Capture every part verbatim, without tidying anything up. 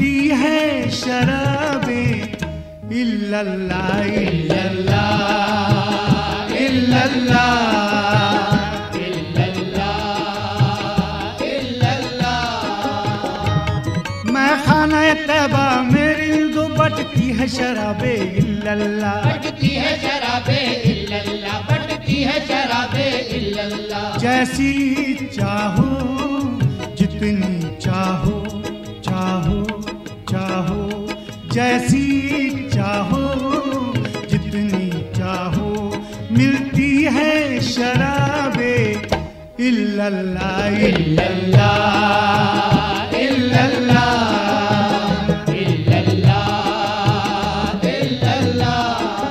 मिलती है शराबे इल्लल्लाह इल्लल्लाह इल्लल्लाह इल्लल्लाह इल्लल्लाह। मैं खाना तैबा मेरी दो बटती है शराबे इल्लल्लाह, बटती है शराबे इल्लल्लाह, बटती है शराबे इल्लल्लाह। जैसी चाहो जितनी चाहो चाहो चाहो, जैसी चाहो जितनी चाहो, मिलती है शराबे इल्लल्लाह इल्लल्लाह इल्लल्लाह इल्लल्लाह इल्लल्लाह।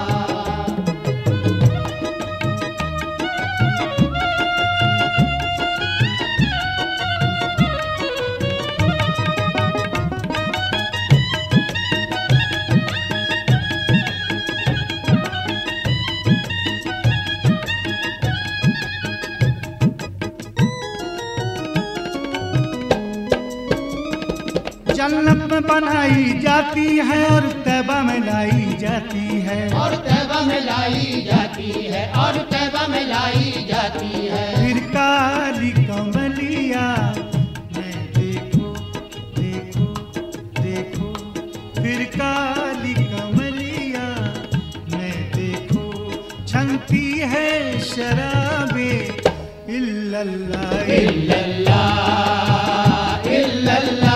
जन्नत में बनाई जाती है और तैबा में लाई जाती है, और तैबा में लाई जाती है, और तैबा में लाई जाती है। फिर काली कमलिया मैं देखो देखो देखो, फिर काली कमलिया मैं देखो, छनती है शराबे इल्लल्लाह इल्लल्लाह इल्लल्लाह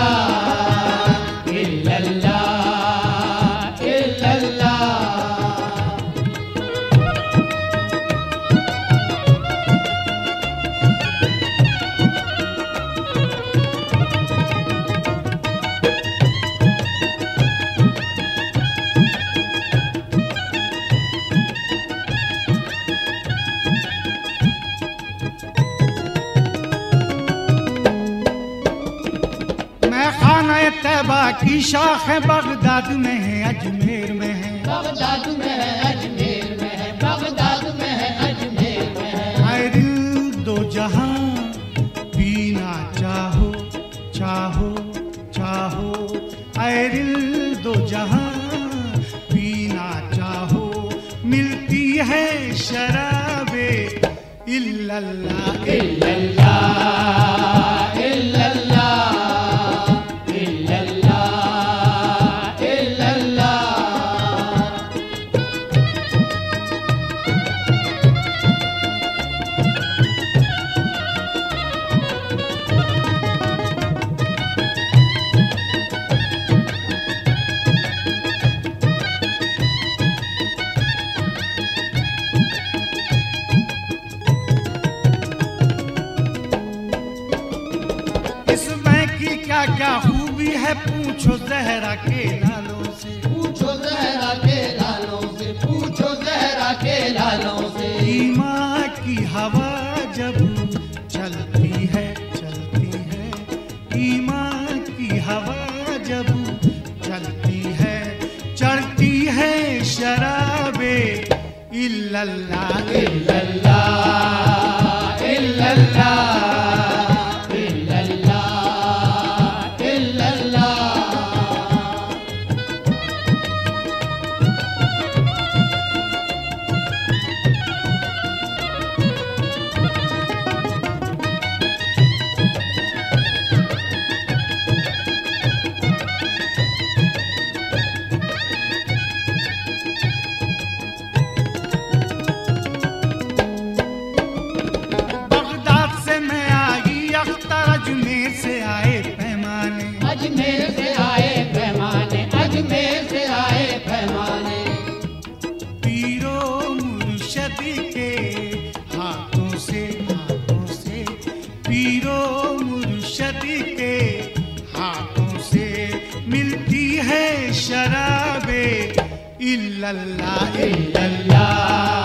तैबा की शाख है बगदाद में है अजमेर में है, बगदाद में है अजमेर में है, बगदाद में है अजमेर में है। ऐ दिल दो जहां पीना चाहो चाहो चाहो, ऐ दिल दो जहां पीना चाहो, मिलती है शराबे इल्लल्लाह इल्लल्लाह इल्लल्लाह। क्या क्या खूबी है पूछो ज़हरा के लालों से, पूछो ज़हरा के लालों से, पूछो ज़हरा के लालों से। ईमां की हवा जब चलती है चलती है, ईमां की हवा जब चलती है, चढ़ती है शराबे इल्लल्लाह इल्लल्लाह इल्लल्लाह। अजमेर से आए पैमाने, अजमेर से आए पैमाने, अजमेर से आए पैमाने। पीरो मुर्शद के हाथों से हाथों से, पीरो मुर्शद के हाथों से, मिलती है शराबे इल्लल्लाह इल्लल्लाह।